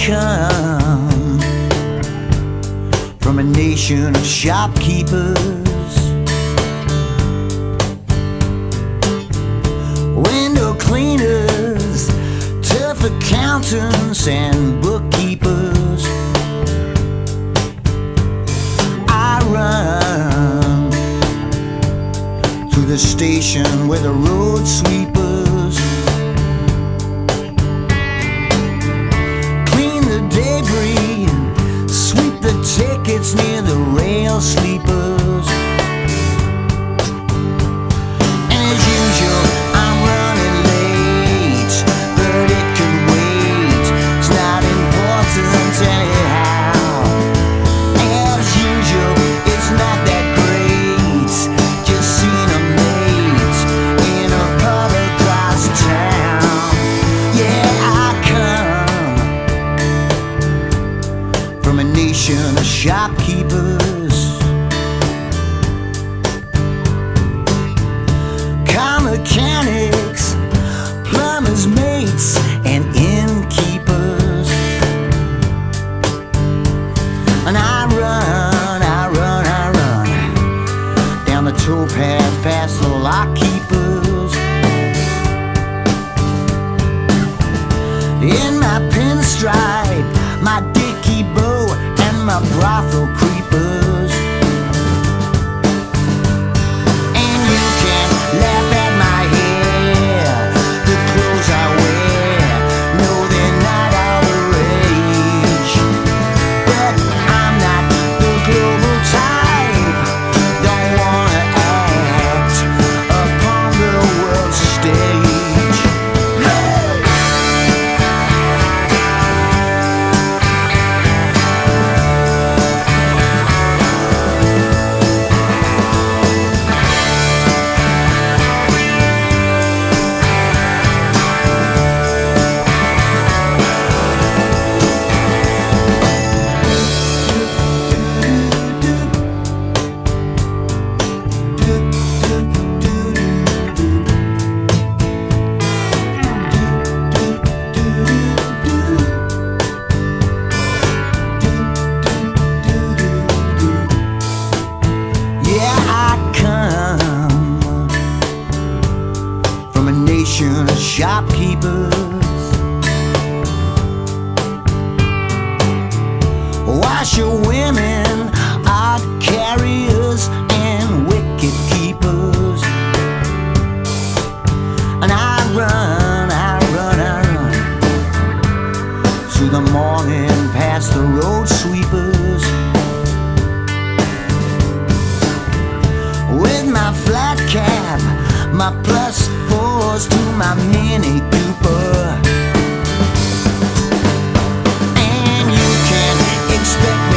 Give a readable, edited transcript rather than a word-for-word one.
come from a nation of shopkeepers, window cleaners, tough accountants and bookkeepers. I run through the station where the road sweepers clean the debris, sweep the tickets near the rail sleepers. And as usual, I'm running late, but it can wait. It's not important anyhow. As usual, it's not that great. Just seen a mate in a pub across town. Yeah, I come from a nation of shopkeepers, car mechanics, plumbers, mates, and innkeepers. And I run down the towpath past the lock keepers. In my pinstripe, my dicky bow, and my brothel creepers. And you can laugh at my hair, the clothes I wear. No, they're not all the rage, but I'm not the global type. Don't wanna act upon the world stage. Hey! Yeah, I come from a nation of shopkeepers, washerwomen, art carriers, and wicket keepers. And I run through the morning past the road sweepers with my flat cap, my +4s to my Mini Cooper. And you can expect